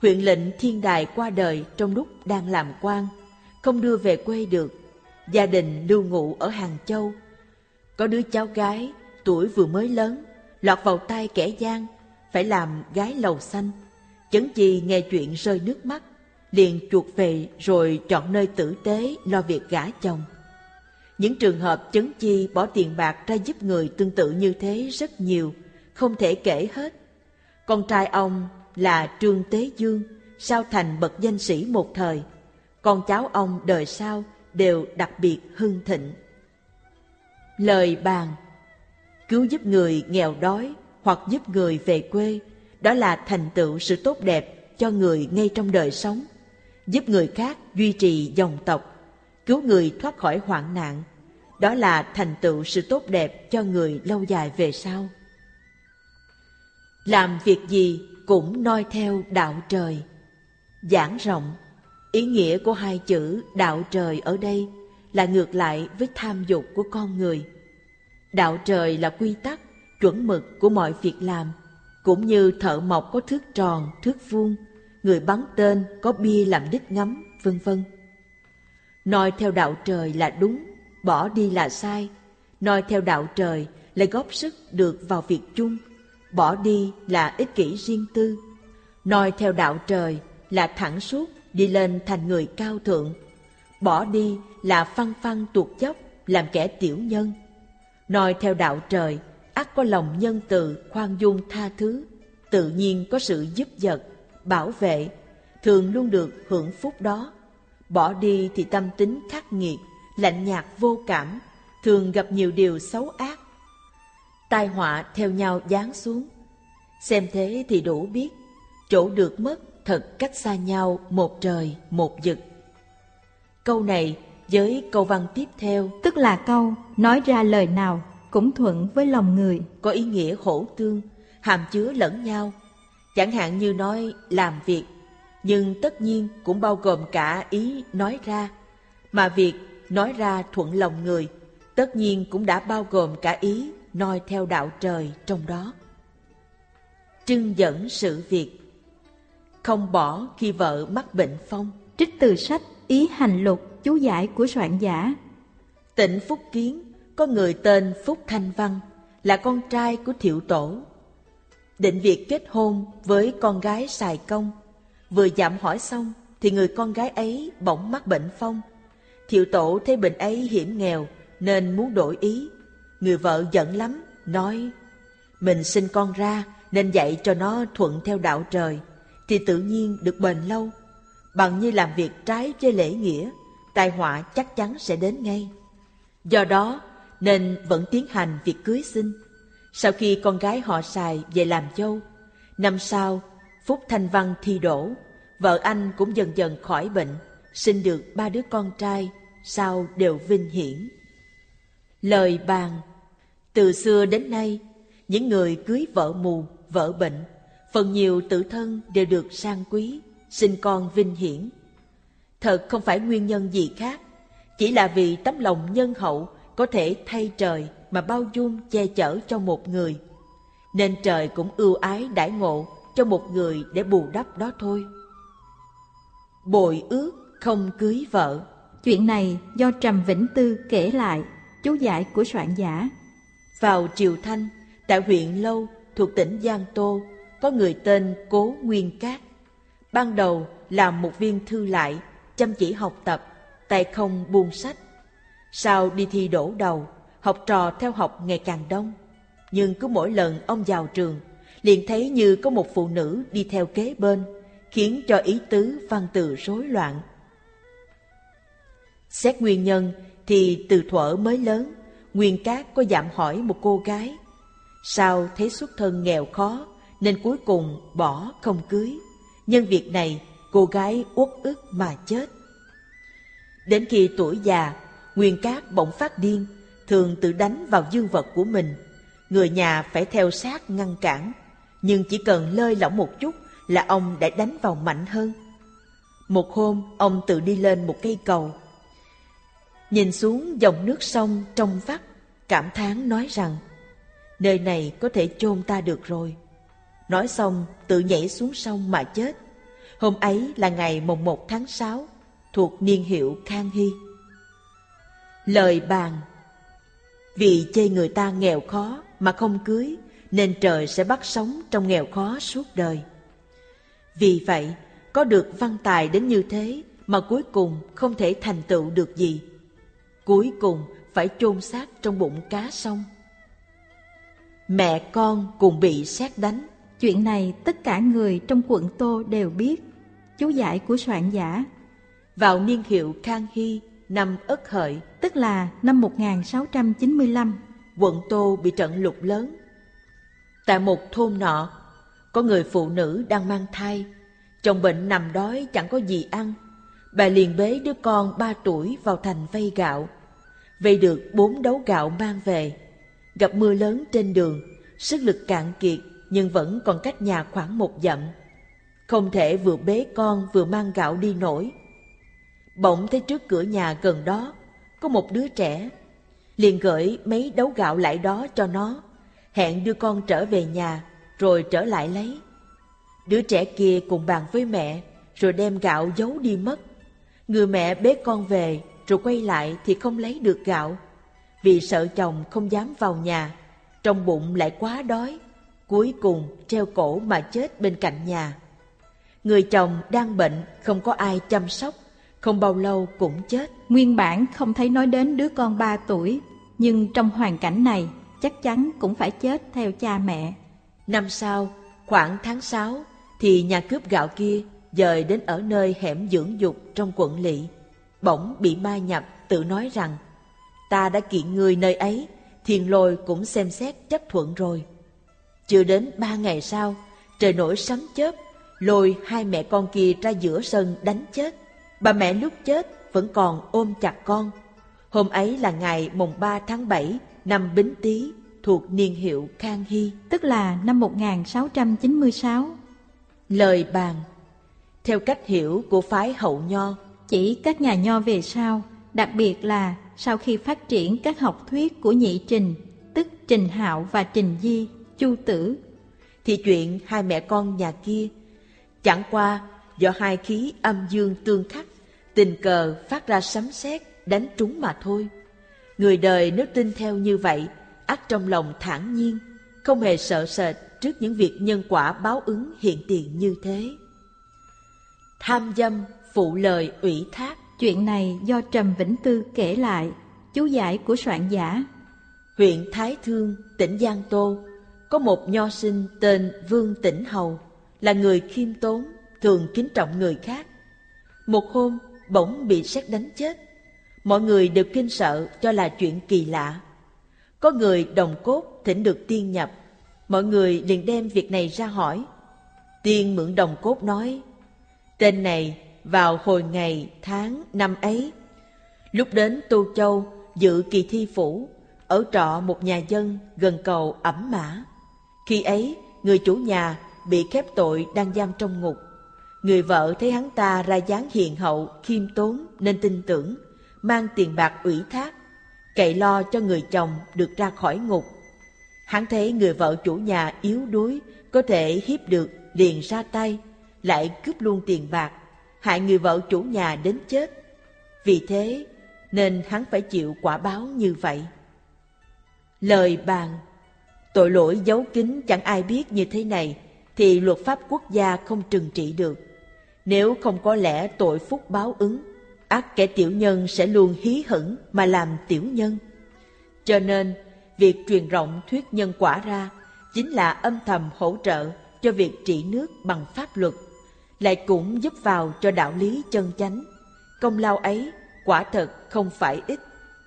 Huyện lệnh Thiên Đài qua đời trong lúc đang làm quan, không đưa về quê được. Gia đình lưu ngụ ở Hàng Châu. Có đứa cháu gái tuổi vừa mới lớn, lọt vào tay kẻ gian, phải làm gái lầu xanh. Chấn Chi nghe chuyện rơi nước mắt, liền chuột về rồi chọn nơi tử tế lo việc gả chồng. Những trường hợp Chấn Chi bỏ tiền bạc ra giúp người tương tự như thế rất nhiều, không thể kể hết. Con trai ông là Trương Tế Dương, sau thành bậc danh sĩ một thời. Con cháu ông đời sau đều đặc biệt hưng thịnh. Lời bàn: cứu giúp người nghèo đói hoặc giúp người về quê, đó là thành tựu sự tốt đẹp cho người ngay trong đời sống. Giúp người khác duy trì dòng tộc, cứu người thoát khỏi hoạn nạn, đó là thành tựu sự tốt đẹp cho người lâu dài về sau. Làm việc gì cũng noi theo đạo trời. Giảng rộng. Ý nghĩa của hai chữ đạo trời ở đây là ngược lại với tham dục của con người. Đạo trời là quy tắc, chuẩn mực của mọi việc làm, cũng như thợ mộc có thước tròn, thước vuông, người bắn tên có bia làm đích ngắm, vân vân. Noi theo đạo trời là đúng, bỏ đi là sai. Noi theo đạo trời là góp sức được vào việc chung, bỏ đi là ích kỷ riêng tư. Noi theo đạo trời là thẳng suốt, đi lên thành người cao thượng. Bỏ đi là phăng phăng tuột dốc, làm kẻ tiểu nhân. Noi theo đạo trời, ắt có lòng nhân từ, khoan dung tha thứ, tự nhiên có sự giúp vật, bảo vệ, thường luôn được hưởng phúc đó. Bỏ đi thì tâm tính khắc nghiệt, lạnh nhạt vô cảm, thường gặp nhiều điều xấu ác. Tai họa theo nhau giáng xuống. Xem thế thì đủ biết, chỗ được mất thật cách xa nhau một trời một vực. Câu này với câu văn tiếp theo, tức là câu nói ra lời nào cũng thuận với lòng người, có ý nghĩa hỗ tương, hàm chứa lẫn nhau. Chẳng hạn như nói làm việc, nhưng tất nhiên cũng bao gồm cả ý nói ra. Mà việc nói ra thuận lòng người, tất nhiên cũng đã bao gồm cả ý noi theo đạo trời trong đó. Trưng dẫn sự việc. Không bỏ khi vợ mắc bệnh phong. Trích từ sách Ý Hành Lục, chú giải của soạn giả. Tỉnh Phúc Kiến có người tên Phúc Thanh Văn, là con trai của Thiệu Tổ. Định việc kết hôn với con gái Sài Công. Vừa dặm hỏi xong thì người con gái ấy bỗng mắc bệnh phong. Thiệu Tổ thấy bệnh ấy hiểm nghèo nên muốn đổi ý. Người vợ giận lắm, nói: mình sinh con ra nên dạy cho nó thuận theo đạo trời, thì tự nhiên được bền lâu. Bằng như làm việc trái với lễ nghĩa, tai họa chắc chắn sẽ đến ngay. Do đó nên vẫn tiến hành việc cưới xin. Sau khi con gái họ Sài về làm dâu, năm sau Phúc Thanh Văn thi đỗ, vợ anh cũng dần dần khỏi bệnh, sinh được ba đứa con trai, sau đều vinh hiển. Lời bàn. Từ xưa đến nay, những người cưới vợ mù, vợ bệnh, phần nhiều tự thân đều được sang quý, sinh con vinh hiển. Thật không phải nguyên nhân gì khác, chỉ là vì tấm lòng nhân hậu có thể thay trời mà bao dung che chở cho một người, nên trời cũng ưu ái đãi ngộ cho một người để bù đắp đó thôi. Bội ước không cưới vợ. Chuyện này do Trầm Vĩnh Tư kể lại, chú giải của soạn giả. Vào triều Thanh, tại huyện Lâu thuộc tỉnh Giang Tô, có người tên Cố Nguyên Cát. Ban đầu làm một viên thư lại, chăm chỉ học tập, tay không buông sách. Sau đi thi đỗ đầu, học trò theo học ngày càng đông. Nhưng cứ mỗi lần ông vào trường, liền thấy như có một phụ nữ đi theo kế bên, khiến cho ý tứ văn từ rối loạn. Xét nguyên nhân thì từ thuở mới lớn, Nguyên Cát có dạm hỏi một cô gái. Sau thấy xuất thân nghèo khó, nên cuối cùng bỏ không cưới. Nhân việc này, cô gái uất ức mà chết. Đến khi tuổi già, Nguyên Cát bỗng phát điên, thường tự đánh vào dương vật của mình. Người nhà phải theo sát ngăn cản, nhưng chỉ cần lơi lỏng một chút là ông đã đánh vào mạnh hơn. Một hôm, ông tự đi lên một cây cầu, nhìn xuống dòng nước sông trong vắt, cảm thán nói rằng: nơi này có thể chôn ta được rồi. Nói xong tự nhảy xuống sông mà chết. Hôm ấy là ngày mùng một tháng sáu, thuộc niên hiệu Khang Hy. Lời bàn: vì chê người ta nghèo khó mà không cưới, nên trời sẽ bắt sống trong nghèo khó suốt đời. Vì vậy, có được văn tài đến như thế mà cuối cùng không thể thành tựu được gì. Cuối cùng phải chôn xác trong bụng cá sông. Mẹ con cùng bị sét đánh. Chuyện này tất cả người trong quận Tô đều biết. Chú giải của soạn giả: vào niên hiệu Khang Hy, năm Ất Hợi, tức là năm một nghìn sáu trăm chín mươi lăm, quận Tô bị trận lụt lớn. Tại một thôn nọ, có người phụ nữ đang mang thai, chồng bệnh nằm đói chẳng có gì ăn. Bà liền bế đứa con ba tuổi vào thành vay gạo. Vay được bốn đấu gạo mang về. Gặp mưa lớn trên đường, sức lực cạn kiệt nhưng vẫn còn cách nhà khoảng một dặm. Không thể vừa bế con vừa mang gạo đi nổi. Bỗng thấy trước cửa nhà gần đó có một đứa trẻ, liền gửi mấy đấu gạo lại đó cho nó, hẹn đưa con trở về nhà rồi trở lại lấy. Đứa trẻ kia cùng bàn với mẹ rồi đem gạo giấu đi mất. Người mẹ bế con về rồi quay lại thì không lấy được gạo. Vì sợ chồng không dám vào nhà, trong bụng lại quá đói, cuối cùng treo cổ mà chết bên cạnh nhà. Người chồng đang bệnh, không có ai chăm sóc, không bao lâu cũng chết. Nguyên bản không thấy nói đến đứa con ba tuổi, nhưng trong hoàn cảnh này chắc chắn cũng phải chết theo cha mẹ. Năm sau, khoảng tháng sáu, thì nhà cướp gạo kia dời đến ở nơi hẻm dưỡng dục trong quận Lỵ. Bỗng bị ma nhập, tự nói rằng: ta đã kiện ngươi nơi ấy, Thiên Lôi cũng xem xét chấp thuận rồi. Chưa đến ba ngày sau, trời nổi sấm chớp, lôi hai mẹ con kia ra giữa sân đánh chết. Bà mẹ lúc chết vẫn còn ôm chặt con. Hôm ấy là ngày mùng ba tháng bảy năm Bính Tý, thuộc niên hiệu Khang Hy, tức là năm một nghìn sáu trăm chín mươi sáu. Lời bàn: theo cách hiểu của phái Hậu Nho, chỉ các nhà Nho về sau, đặc biệt là sau khi phát triển các học thuyết của Nhị Trình, tức Trình Hạo và Trình Di, Chu Tử, thì chuyện hai mẹ con nhà kia chẳng qua do hai khí âm dương tương khắc, tình cờ phát ra sấm sét đánh trúng mà thôi. Người đời nếu tin theo như vậy, ắt trong lòng thản nhiên, không hề sợ sệt trước những việc nhân quả báo ứng hiện tiền như thế. Tham dâm phụ lời ủy thác. Chuyện này do Trầm Vĩnh Tư kể lại. Chú giải của soạn giả: huyện Thái Thương, tỉnh Giang Tô, có một nho sinh tên Vương Tĩnh Hầu, là người khiêm tốn, thường kính trọng người khác. Một hôm bỗng bị sét đánh chết. Mọi người đều kinh sợ cho là chuyện kỳ lạ. Có người đồng cốt thỉnh được tiên nhập. Mọi người liền đem việc này ra hỏi. Tiên mượn đồng cốt nói: tên này vào hồi ngày tháng năm ấy, lúc đến Tô Châu dự kỳ thi phủ, ở trọ một nhà dân gần cầu Ẩm Mã. Khi ấy người chủ nhà bị khép tội đang giam trong ngục. Người vợ thấy hắn ta ra dáng hiền hậu, khiêm tốn nên tin tưởng, mang tiền bạc ủy thác, cậy lo cho người chồng được ra khỏi ngục. Hắn thấy người vợ chủ nhà yếu đuối, có thể hiếp được, liền ra tay, lại cướp luôn tiền bạc, hại người vợ chủ nhà đến chết. Vì thế nên hắn phải chịu quả báo như vậy. Lời bàn: tội lỗi giấu kín chẳng ai biết như thế này, thì luật pháp quốc gia không trừng trị được. Nếu không có lẽ tội phúc báo ứng, ắt kẻ tiểu nhân sẽ luôn hí hửng mà làm tiểu nhân. Cho nên việc truyền rộng thuyết nhân quả ra chính là âm thầm hỗ trợ cho việc trị nước bằng pháp luật, lại cũng giúp vào cho đạo lý chân chánh. Công lao ấy quả thật không phải ít.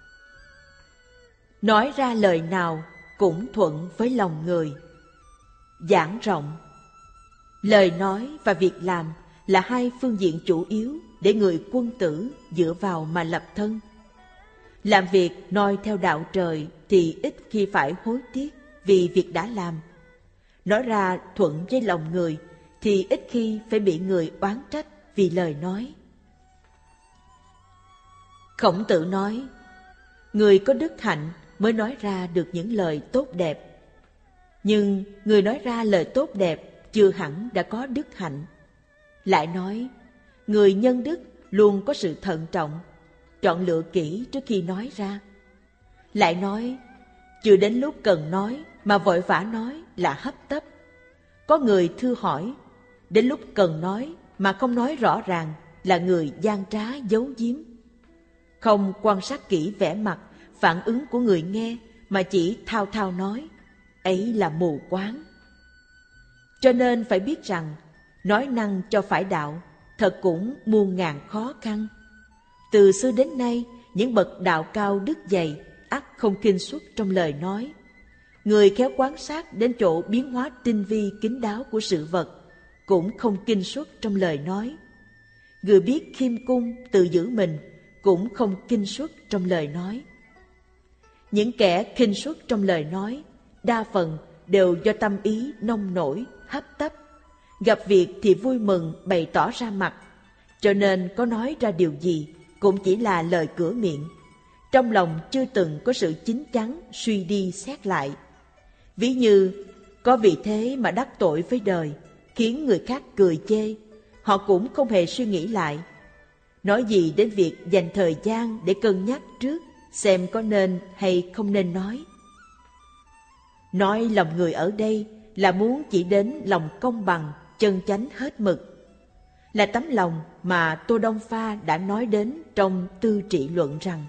Nói ra lời nào cũng thuận với lòng người. Giảng rộng: lời nói và việc làm là hai phương diện chủ yếu để người quân tử dựa vào mà lập thân. Làm việc noi theo đạo trời thì ít khi phải hối tiếc vì việc đã làm. Nói ra thuận với lòng người thì ít khi phải bị người oán trách vì lời nói. Khổng Tử nói: người có đức hạnh mới nói ra được những lời tốt đẹp. Nhưng người nói ra lời tốt đẹp chưa hẳn đã có đức hạnh. Lại nói, người nhân đức luôn có sự thận trọng, chọn lựa kỹ trước khi nói ra. Lại nói, chưa đến lúc cần nói mà vội vã nói là hấp tấp. Có người thưa hỏi, đến lúc cần nói mà không nói rõ ràng là người gian trá giấu giếm. Không quan sát kỹ vẻ mặt, phản ứng của người nghe mà chỉ thao thao nói, ấy là mù quáng. Cho nên phải biết rằng, nói năng cho phải đạo, thật cũng muôn ngàn khó khăn. Từ xưa đến nay, những bậc đạo cao đức dày ắt không kinh xuất trong lời nói. Người khéo quan sát đến chỗ biến hóa tinh vi kín đáo của sự vật cũng không kinh xuất trong lời nói. Người biết khiêm cung tự giữ mình cũng không kinh xuất trong lời nói. Những kẻ khinh suất trong lời nói đa phần đều do tâm ý nông nổi, hấp tấp. Gặp việc thì vui mừng bày tỏ ra mặt, cho nên có nói ra điều gì cũng chỉ là lời cửa miệng. Trong lòng chưa từng có sự chín chắn suy đi xét lại. Ví như có vì thế mà đắc tội với đời, khiến người khác cười chê, họ cũng không hề suy nghĩ lại. Nói gì đến việc dành thời gian để cân nhắc trước xem có nên hay không nên nói. Nói lòng người ở đây là muốn chỉ đến lòng công bằng, chân chánh hết mực, là tấm lòng mà Tô Đông Pha đã nói đến trong Tư Trị Luận rằng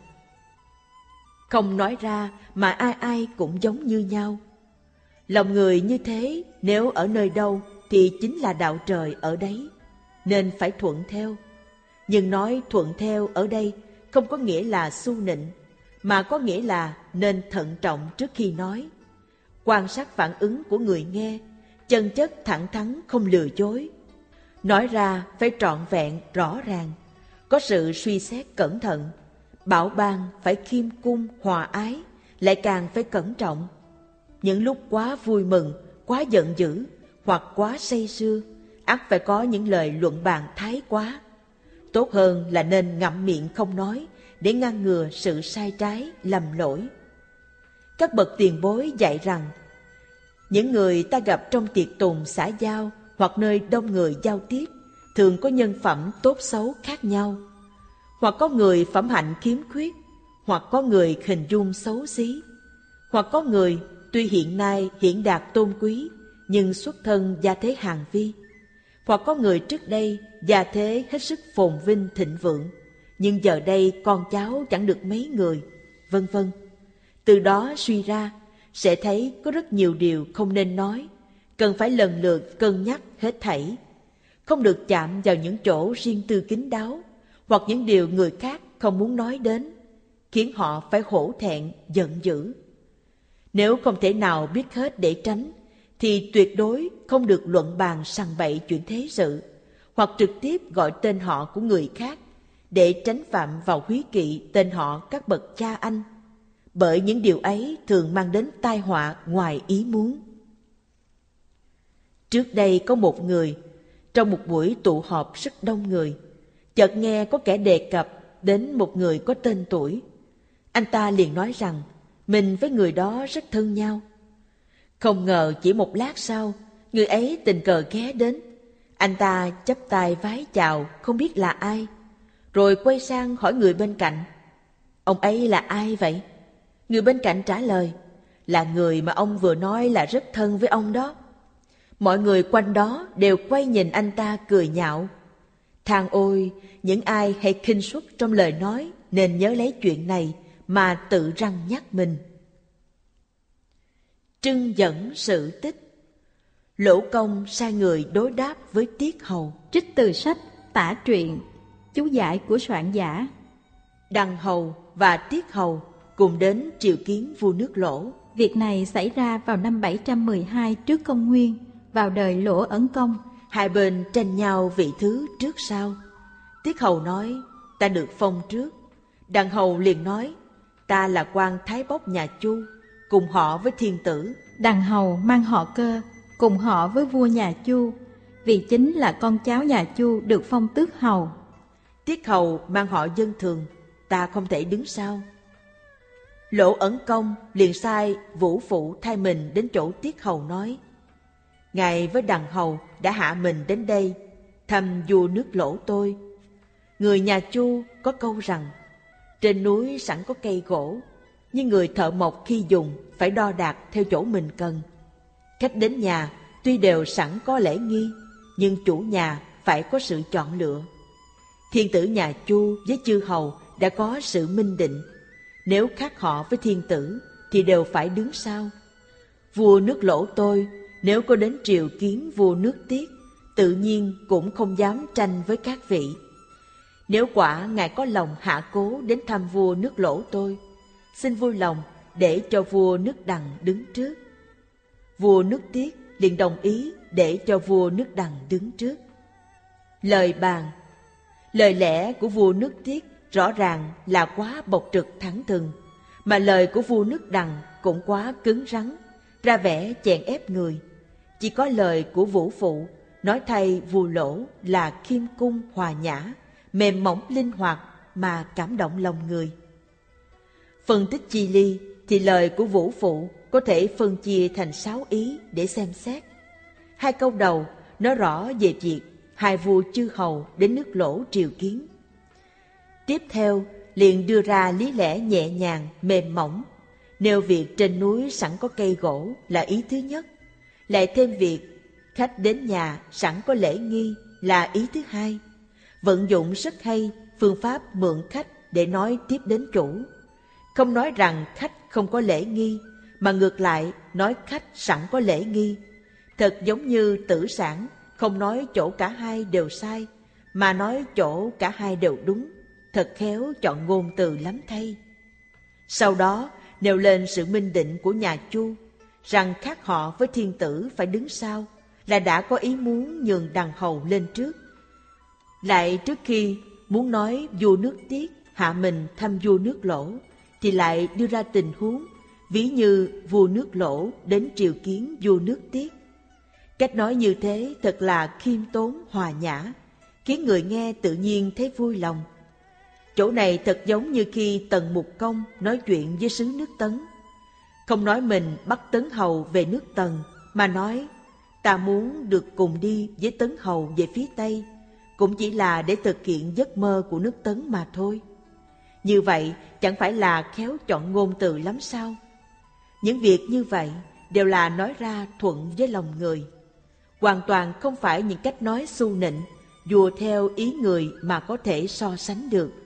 không nói ra mà ai ai cũng giống như nhau. Lòng người như thế nếu ở nơi đâu thì chính là đạo trời ở đấy, nên phải thuận theo. Nhưng nói thuận theo ở đây không có nghĩa là xu nịnh, mà có nghĩa là nên thận trọng trước khi nói, quan sát phản ứng của người nghe, chân chất thẳng thắn không lừa dối. Nói ra phải trọn vẹn rõ ràng, có sự suy xét cẩn thận, bảo ban phải khiêm cung hòa ái, lại càng phải cẩn trọng. Những lúc quá vui mừng, quá giận dữ hoặc quá say sưa, ắt phải có những lời luận bàn thái quá. Tốt hơn là nên ngậm miệng không nói để ngăn ngừa sự sai trái, lầm lỗi. Các bậc tiền bối dạy rằng, những người ta gặp trong tiệc tùng xã giao hoặc nơi đông người giao tiếp thường có nhân phẩm tốt xấu khác nhau. Hoặc có người phẩm hạnh khiếm khuyết, hoặc có người hình dung xấu xí, hoặc có người tuy hiện nay hiện đạt tôn quý nhưng xuất thân gia thế hàn vi, hoặc có người trước đây gia thế hết sức phồn vinh thịnh vượng nhưng giờ đây con cháu chẳng được mấy người, vân vân. Từ đó suy ra sẽ thấy có rất nhiều điều không nên nói, cần phải lần lượt cân nhắc hết thảy, không được chạm vào những chỗ riêng tư kín đáo hoặc những điều người khác không muốn nói đến, khiến họ phải hổ thẹn, giận dữ. Nếu không thể nào biết hết để tránh, thì tuyệt đối không được luận bàn sằng bậy chuyện thế sự, hoặc trực tiếp gọi tên họ của người khác để tránh phạm vào húy kỵ tên họ các bậc cha anh, bởi những điều ấy thường mang đến tai họa ngoài ý muốn. Trước đây có một người, trong một buổi tụ họp rất đông người, chợt nghe có kẻ đề cập đến một người có tên tuổi. Anh ta liền nói rằng mình với người đó rất thân nhau. Không ngờ chỉ một lát sau, người ấy tình cờ ghé đến. Anh ta chắp tay vái chào không biết là ai, rồi quay sang hỏi người bên cạnh, ông ấy là ai vậy? Người bên cạnh trả lời, là người mà ông vừa nói là rất thân với ông đó. Mọi người quanh đó đều quay nhìn anh ta cười nhạo. Than ôi, những ai hay khinh suất trong lời nói nên nhớ lấy chuyện này mà tự răn nhắc mình. Trưng dẫn sự tích. Lỗ Công sai người đối đáp với Tiết Hầu. Trích từ sách Tả Truyện, chú giải của soạn giả. Đằng Hầu và Tiết Hầu cùng đến triều kiến vua nước Lỗ. Việc này xảy ra vào năm bảy trăm mười hai trước công nguyên, vào đời Lỗ Ẩn Công. Hai bên tranh nhau vị thứ trước sau. Tiết Hầu nói, ta được phong trước. Đằng Hầu liền nói, ta là quan Thái Bốc nhà Chu, cùng họ với thiên tử. Đằng Hầu mang họ Cơ, cùng họ với vua nhà Chu, vì chính là con cháu nhà Chu được phong tước hầu. Tiết Hầu mang họ dân thường, ta không thể đứng sau. Lỗ Ẩn Công liền sai Vũ Phụ thay mình đến chỗ Tiết Hầu nói, ngài với Đằng Hầu đã hạ mình đến đây, thăm vua nước Lỗ tôi. Người nhà Chu có câu rằng, trên núi sẵn có cây gỗ, nhưng người thợ mộc khi dùng phải đo đạc theo chỗ mình cần. Khách đến nhà tuy đều sẵn có lễ nghi, nhưng chủ nhà phải có sự chọn lựa. Thiên tử nhà Chu với chư hầu đã có sự minh định, nếu khác họ với thiên tử thì đều phải đứng sau. Vua nước Lỗ tôi nếu có đến triều kiến vua nước Tiết, tự nhiên cũng không dám tranh với các vị. Nếu quả ngài có lòng hạ cố đến thăm vua nước Lỗ tôi, xin vui lòng để cho vua nước Đằng đứng trước. Vua nước Tiết liền đồng ý để cho vua nước Đằng đứng trước. Lời bàn. Lời lẽ của vua nước Tiết rõ ràng là quá bộc trực thẳng thừng, mà lời của vua nước Đằng cũng quá cứng rắn, ra vẻ chèn ép người. Chỉ có lời của Vũ Phụ nói thay vua Lỗ là khiêm cung hòa nhã, mềm mỏng linh hoạt mà cảm động lòng người. Phân tích chi ly thì lời của Vũ Phụ có thể phân chia thành sáu ý để xem xét. Hai câu đầu nói rõ về việc hai vua chư hầu đến nước Lỗ triều kiến. Tiếp theo liền đưa ra lý lẽ nhẹ nhàng, mềm mỏng, nêu việc trên núi sẵn có cây gỗ là ý thứ nhất, lại thêm việc khách đến nhà sẵn có lễ nghi là ý thứ hai. Vận dụng rất hay phương pháp mượn khách để nói tiếp đến chủ. Không nói rằng khách không có lễ nghi, mà ngược lại nói khách sẵn có lễ nghi. Thật giống như Tử Sản không nói chỗ cả hai đều sai, mà nói chỗ cả hai đều đúng. Thật khéo chọn ngôn từ lắm thay. Sau đó nêu lên sự minh định của nhà Chu, rằng khác họ với thiên tử phải đứng sau, là đã có ý muốn nhường đàn hầu lên trước. Lại trước khi muốn nói vua nước Tiết hạ mình thăm vua nước Lỗ, thì lại đưa ra tình huống ví như vua nước Lỗ đến triều kiến vua nước Tiết. Cách nói như thế thật là khiêm tốn hòa nhã, khiến người nghe tự nhiên thấy vui lòng. Chỗ này thật giống như khi Tần Mục Công nói chuyện với sứ nước Tấn. Không nói mình bắt Tấn Hầu về nước Tần, mà nói ta muốn được cùng đi với Tấn Hầu về phía Tây, cũng chỉ là để thực hiện giấc mơ của nước Tấn mà thôi. Như vậy chẳng phải là khéo chọn ngôn từ lắm sao? Những việc như vậy đều là nói ra thuận với lòng người, hoàn toàn không phải những cách nói xu nịnh, đùa theo ý người mà có thể so sánh được.